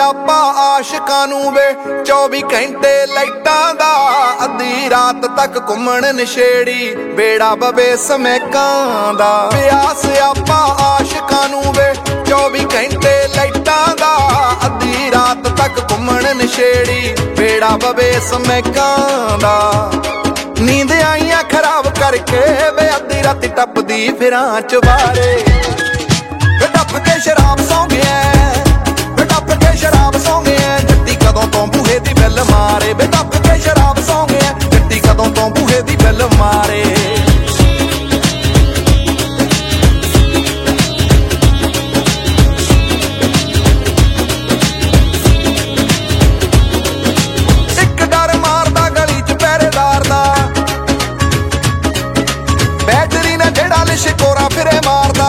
ਸਿਆਪਾ ਆਸ਼ਿਕਾਂ ਨੂੰ ਵੇ 24 ਘੰਟੇ ਲਾਈਟਾਂ ਦਾ ਅੱਧੀ ਰਾਤ ਤੱਕ ਘੁੰਮਣ ਨਸ਼ੇੜੀ ਬੇੜਾ ਬਵੇ ਸਮੈਕਾਂ ਦਾ ਪਿਆ ਸਿਆਪਾ ਆਸ਼ਿਕਾਂ ਨੂੰ ਵੇ 24 ਘੰਟੇ ਲਾਈਟਾਂ ਦਾ ਅੱਧੀ ਰਾਤ ਤੱਕ ਘੁੰਮਣ ਨਸ਼ੇੜੀ ਬੇੜਾ ਬਵੇ ਸਮੈਕਾਂ ਦਾ ਨੀਂਦ ਆਈਆਂ ਖਰਾਬ ਕਰਕੇ ਵੇ ਅੱਧੀ ਰਾਤੀ ਟੱਪਦੀ ਫਿਰਾਂ ਚਵਾਰੇ ਟੱਪ ਕੇ ਸ਼ਰਾਬ ਸੌਂ ਗਿਆ ਟੱਪ ਕੇ ਸ਼ਰਾਬ ਸੌਂ ਗਿਆ ਜੱਟੀ ਕਦੋਂ ਤੋਂ ਬੂਹੇ ਦੀ ਬੈਲ ਮਾਰੇ ਵੇ ਟੱਪ ਕੇ ਸ਼ਰਾਬ ਸੌਂ ਗਿਆ ਜੱਟੀ ਕਦੋਂ ਤੋਂ ਬੂਹੇ ਦੀ ਬੈਲ ਮਾਰੇ ਇੱਕ ਡਰ ਮਾਰਦਾ ਗਲੀ ਚ ਪਹਿਰੇਦਾਰ ਦਾ ਬੈਟਰੀ ਨੇ ਜਿਹੜਾ ਲਿਸ਼ਕੋਰਾ ਫਿਰੇ ਮਾਰਦਾ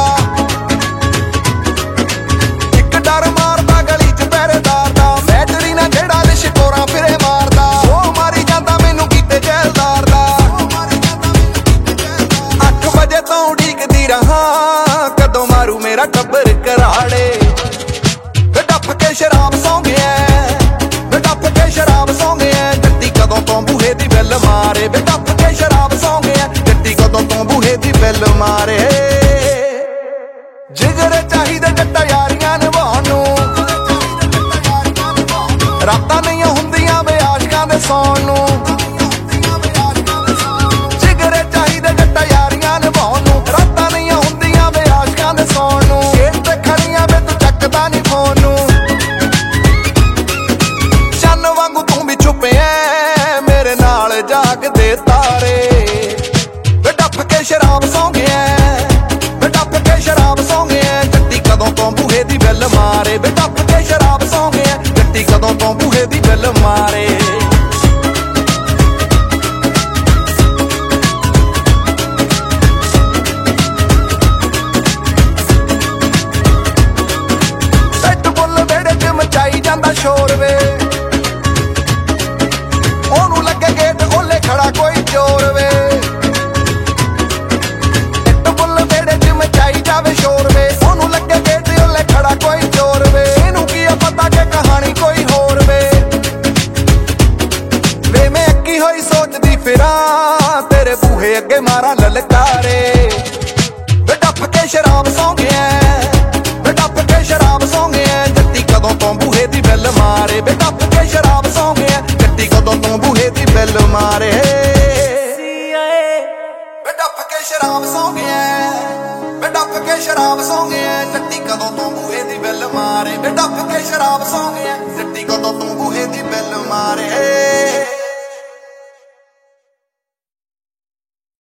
ਕਦੋਂ ਮਾਰੂ ਮੇਰਾ ਟੱਬਰ ਕਰਾੜੇ ਟੱਪ ਕੇ ਸ਼ਰਾਬ ਸੌਂ ਗਿਆ ਟੱਪ ਕੇ ਸ਼ਰਾਬ ਸੌਂ ਗਿਆ ਜੱਟੀ ਕਦੋਂ ਤੋਂ ਬੂਹੇ ਦੀ ਬੈਲ ਮਾਰੇ ਟੱਪ ਕੇ ਸ਼ਰਾਬ ਸੌਂ ਗਿਆ ਜੱਟੀ ਕਦੋਂ ਤੋਂ ਬੂਹੇ ਦੀ ਬੈਲ ਮਾਰੇ ਜਿਗਰ ਚਾਹੀਦੇ ਜੱਟਾ ਯਾਰੀਆਂ ਨਿਭਾਉਣ ਨੂੰ ਰਾਤਾਂ ਨਹੀਂ ਹੁੰਦੀਆਂ ਵੇ ਆਸ਼ਕਾਂ ਦੇ ਸੌਣ ਨੂੰ ਮੇਰੇ ਨਾਲ ਜਾਗਦੇ ਤਾਰੇ ਟੱਪ ਕੇ ਸ਼ਰਾਬ ਸੌਂ ਗਿਆ ਟੱਪ ਕੇ ਸ਼ਰਾਬ ਸੌਂ ਗਿਆ ਜੱਟੀ ਕਦੋਂ ਤੋਂ ਬੂਹੇ ਦੀ ਬੈਲ ਮਾਰੇ ਟੱਪ ਕੇ ਸ਼ਰਾਬ ਸੌਂ ਗਿਆ ਜੱਟੀ ਕਦੋਂ ਤੋਂ ਬੂਹੇ ਦੀ ਬੈਲ ਮਾਰੇ ਸੱਟ ਬੁੱਲ ਵੇੜੇ ਚ ਮਚਾਈ ਜਾਂਦਾ ਸ਼ੋਰ ਵੇ ਉਹਨੂੰ ਲੱਗੇ ਗੇਟ ਓਲੇ ਖੜਾ ਕੋਈ ਚੋਰ ਵੇ ਇੱਟ ਬੁੱਲ ਵੇੜੇ ਚ ਮਚਾਈ ਜਾਵੇ ਸ਼ੋਰ ਵੇ ਉਹਨੂੰ ਲੱਗੇ ਗੇਟ ਓਲੇ ਖੜਾ ਕੋਈ ਚੋਰ ਵੇ ਇਹਨੂੰ ਕੀ ਆ ਪਤਾ ਕਿ ਕਹਾਣੀ ਕੋਈ ਹੋਰ ਵੇ ਵੇ ਮੈਂ ਅੱਕੀ ਹੋਈ ਸੋਚਦੀ ਫਿਰਾਂ ਤੇਰੇ ਬੂਹੇ ਅੱਗੇ ਮਾਰਾਂ ਲਲਕਾਰੇ ਵੇ ਟੱਪ ਕੇ ਸ਼ਰਾਬ ਸੌਂ ਗਿਆ ਵੇ ਟੱਪ ਕੇ ਸ਼ਰਾਬ ਸੌਂ ਗਿਆ ਜੱਟੀ ਕਦੋਂ ਤੋਂ ਬੂਹੇ ਦੀ ਬੈਲ ਮਾਰੇ ਵੇ ਟੱਪ ਕੇ ਸ਼ਰਾਬ ਸੌਂ ਗਿਆ ਜੱਟੀ ਕਦੋਂ ਤੋਂ ਬੂਹੇ ਦੀ ਬੈਲ ਮਾਰੇ ਟੱਪ ਕੇ ਸ਼ਰਾਬ ਸੌਂ ਗਿਆ ਟੱਪ ਕੇ ਸ਼ਰਾਬ ਸੌਂ ਗਿਆ ਜੱਟੀ ਕਦੋਂ ਤੋਂ ਬੂਹੇ ਦੀ ਬੈਲ ਮਾਰੇ ਟੱਪ ਕੇ ਸ਼ਰਾਬ ਸੌਂ ਗਿਆ